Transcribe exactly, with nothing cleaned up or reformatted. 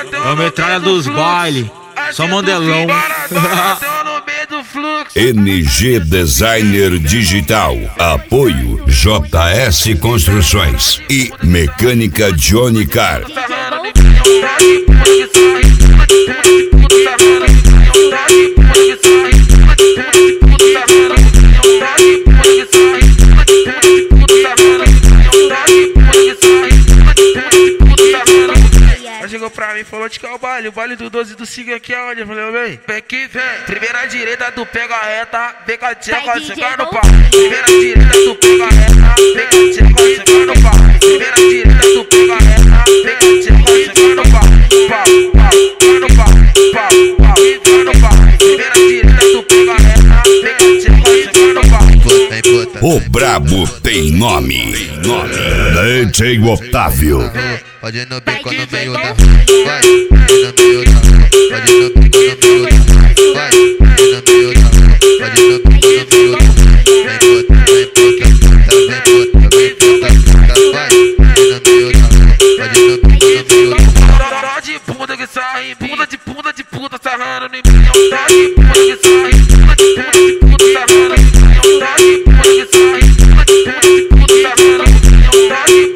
É a metralha dos bailes, só mandelão. N G Designer Digital, apoio J S Construções e Mecânica Johnny Car. Chegou pra mim e falou de que é o baile, o baile do doze do Siga aqui é onde? Eu falei, vem, vem aqui, vem. Primeira direita, tu pega a reta, vem com a tcheca, chegar no pau. Primeira direita, tu pega a reta, vem com a tcheca, chegar no pau. Primeira direita, tu pega a reta, vem com a tcheca, chegar no pau. Pau, pau, chegar no pau, pau, pau, chegar no pau. Primeira direita, tu pega a reta, vem com a tcheca, chegar no pau. O brabo tem nome, tem nome. D J Otávio. Pode ir no bico no meio da vai, pode ir no meio da pode ir no bico no meio da vai, pode ir no meio da pode ir no bico no meio da vem puta, vem puta, vem puta, vem puta, vai, pode ir no meio da pode ir no bico no meio da Dó de bunda que sai, bunda de bunda de puta sarrando em mim. Dó de bunda que sai, bunda de bunda de puta sarrando em mim. Dó de bunda que sai, bunda de bunda de puta sarrando em mim.